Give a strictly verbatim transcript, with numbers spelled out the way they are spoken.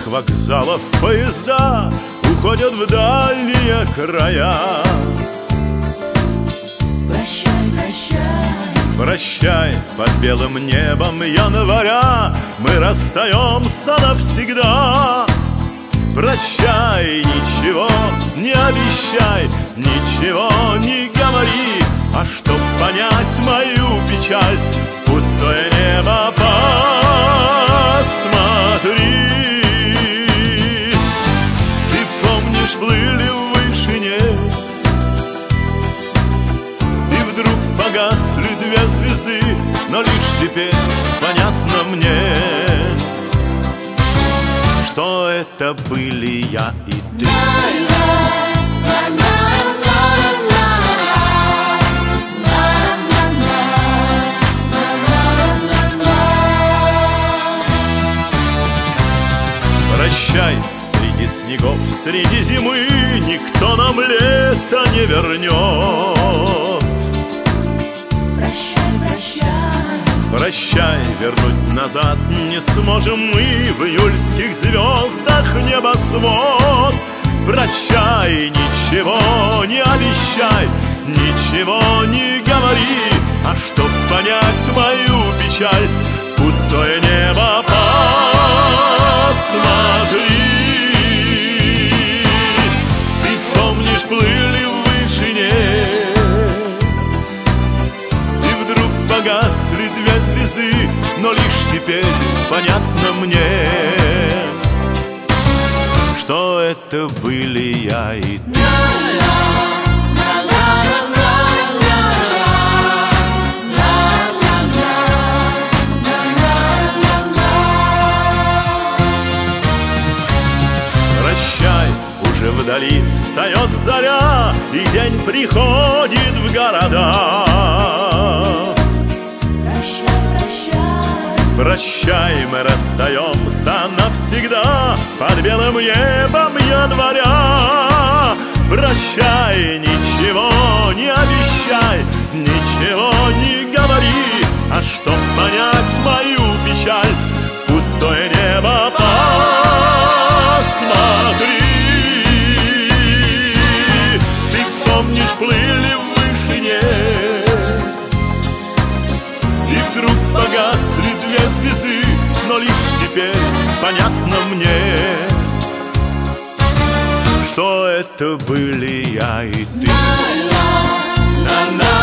вокзалов поезда уходят в дальние края. Прощай, прощай, прощай, под белым небом января мы расстаемся навсегда. Прощай, ничего не обещай, ничего не говори, а чтоб понять мою печаль, в пустое небо посмотри. Ты помнишь, плыли в вышине, и вдруг погасли две звезды, но лишь теперь понятно мне, что это были я и ты. Прощай, среди снегов, среди зимы никто нам лето не вернет. Прощай, прощай, прощай, вернуть назад не сможем мы в июльских звездах небосвод. Прощай, ничего не обещай, ничего не говори, а чтоб понять мою печаль, в пустое небо посмотри. Ты помнишь, плыли в вышине, и вдруг погасли две звезды, но лишь теперь понятно мне, что это были я и ты. Прощай, уже вдали встает заря, и день приходит в города. прощай, прощай, Прощай, мы расстаемся навсегда под белым небом января. Прощай, ничего не обещай, ничего не говори, а чтоб понять мою печаль, в пустое небо посмотри. Ты помнишь, плыли в вышине, и вдруг погасли две звезды, но лишь теперь понятно мне, что это были я и ты. На-на.